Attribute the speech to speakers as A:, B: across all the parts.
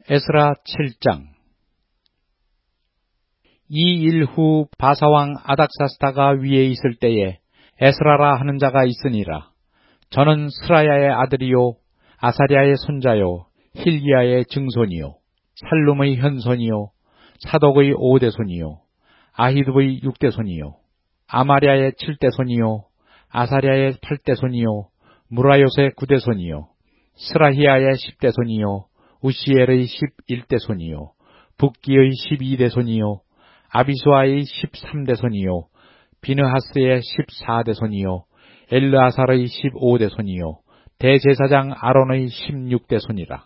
A: 에스라 7장. 이 일 후 바사왕 아닥사스다가 위에 있을 때에 에스라라 하는 자가 있으니라. 저는 스라야의 아들이요 아사랴의 손자요 힐기야의 증손이요 살룸의 현손이요 사독의 5대손이요 아히둡의 6대손이요 아마랴의 7대손이요 아사랴의 8대손이요 무라요의 9대손이요 스라히야의 10대손이요 우시엘의 11대손이요 붓기의 12대손이요 아비수아의 13대손이요 비느하스의 14대손이요 엘르아살의 15대손이요 대제사장 아론의 16대손이라.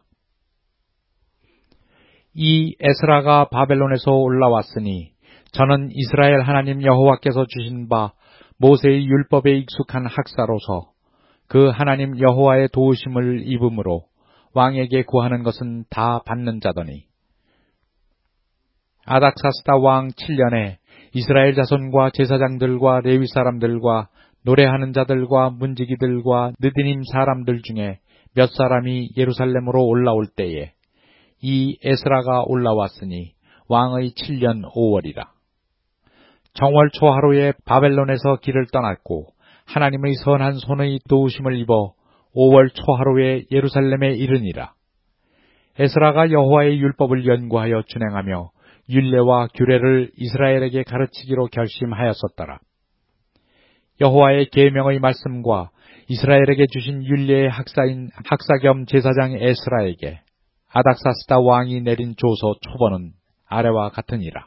A: 이 에스라가 바벨론에서 올라왔으니 저는 이스라엘 하나님 여호와께서 주신 바 모세의 율법에 익숙한 학사로서 그 하나님 여호와의 도우심을 입음으로 왕에게 구하는 것은 다 받는 자더니, 아닥사스다 왕 7년에 이스라엘 자손과 제사장들과 레위 사람들과 노래하는 자들과 문지기들과 느디님 사람들 중에 몇 사람이 예루살렘으로 올라올 때에 이 에스라가 올라왔으니 왕의 7년 5월이라. 정월 초하루에 바벨론에서 길을 떠났고 하나님의 선한 손의 도우심을 입어 5월 초하루에 예루살렘에 이르니라. 에스라가 여호와의 율법을 연구하여 준행하며 율례와 규례를 이스라엘에게 가르치기로 결심하였었더라. 여호와의 계명의 말씀과 이스라엘에게 주신 율례의 학사인 학사 겸 제사장 에스라에게 아닥사스다 왕이 내린 조서 초본은 아래와 같으니라.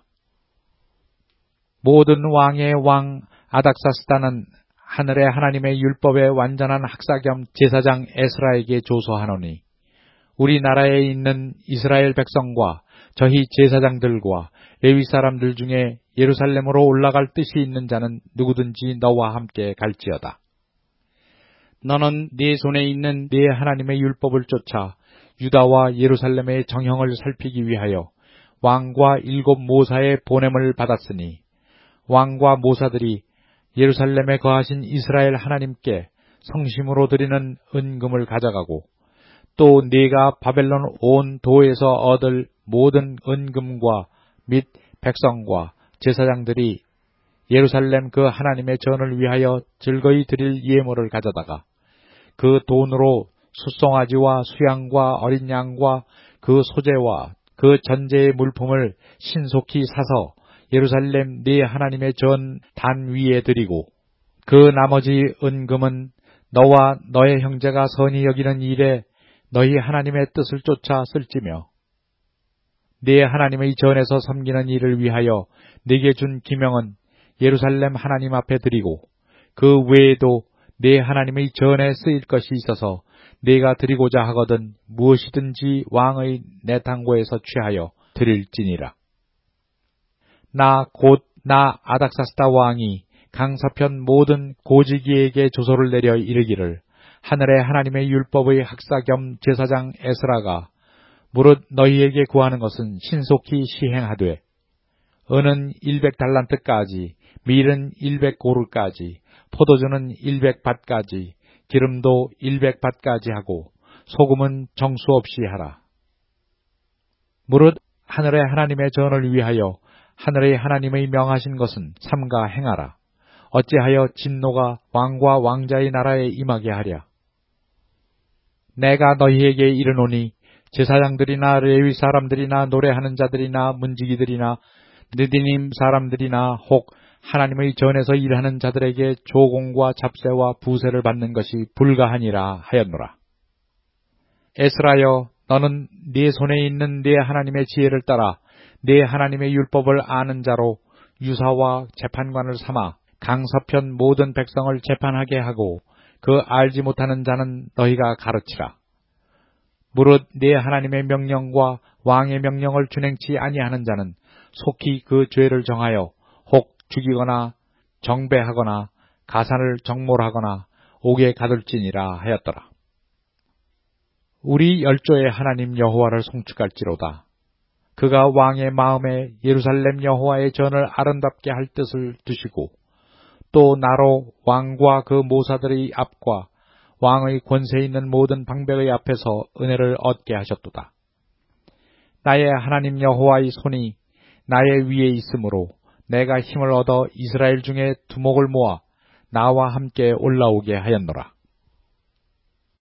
A: 모든 왕의 왕 아닥사스다는 하늘의 하나님의 율법의 완전한 학사 겸 제사장 에스라에게 조서하노니, 우리나라에 있는 이스라엘 백성과 저희 제사장들과 레위 사람들 중에 예루살렘으로 올라갈 뜻이 있는 자는 누구든지 너와 함께 갈지어다. 너는 네 손에 있는 네 하나님의 율법을 쫓아 유다와 예루살렘의 정형을 살피기 위하여 왕과 7 모사의 보냄을 받았으니, 왕과 모사들이 예루살렘에 거하신 이스라엘 하나님께 성심으로 드리는 은금을 가져가고, 또 네가 바벨론 온 도에서 얻을 모든 은금과 및 백성과 제사장들이 예루살렘 그 하나님의 전을 위하여 즐거이 드릴 예물을 가져다가 그 돈으로 숫송아지와 수양과 어린 양과 그 소재와 그 전제의 물품을 신속히 사서 예루살렘 네 하나님의 전 단 위에 드리고, 그 나머지 은금은 너와 너의 형제가 선히 여기는 일에 너희 하나님의 뜻을 쫓아 쓸지며, 네 하나님의 전에서 섬기는 일을 위하여 네게 준 기명은 예루살렘 하나님 앞에 드리고, 그 외에도 네 하나님의 전에 쓰일 것이 있어서 네가 드리고자 하거든 무엇이든지 왕의 내탕고에서 취하여 드릴지니라. 나 아닥사스다 왕이 강서편 모든 고지기에게 조서를 내려 이르기를, 하늘의 하나님의 율법의 학사 겸 제사장 에스라가 무릇 너희에게 구하는 것은 신속히 시행하되, 은은 100달란트까지, 밀은 100고르까지, 포도주는 100밭까지, 기름도 100밭까지 하고 소금은 정수 없이 하라. 무릇 하늘의 하나님의 전을 위하여 하늘의 하나님의 명하신 것은 삼가 행하라. 어찌하여 진노가 왕과 왕자의 나라에 임하게 하랴. 내가 너희에게 이르노니, 제사장들이나 레위 사람들이나 노래하는 자들이나 문지기들이나 느디님 사람들이나 혹 하나님의 전에서 일하는 자들에게 조공과 잡세와 부세를 받는 것이 불가하니라 하였노라. 에스라여, 너는 네 손에 있는 네 하나님의 지혜를 따라 네 하나님의 율법을 아는 자로 유사와 재판관을 삼아 강서편 모든 백성을 재판하게 하고, 그 알지 못하는 자는 너희가 가르치라. 무릇 네 하나님의 명령과 왕의 명령을 준행치 아니하는 자는 속히 그 죄를 정하여 혹 죽이거나 정배하거나 가산을 정몰하거나 옥에 가둘지니라 하였더라. 우리 열조의 하나님 여호와를 송축할지로다. 그가 왕의 마음에 예루살렘 여호와의 전을 아름답게 할 뜻을 두시고, 또 나로 왕과 그 모사들의 앞과 왕의 권세 있는 모든 방백의 앞에서 은혜를 얻게 하셨도다. 나의 하나님 여호와의 손이 나의 위에 있으므로 내가 힘을 얻어 이스라엘 중에 두목을 모아 나와 함께 올라오게 하였노라.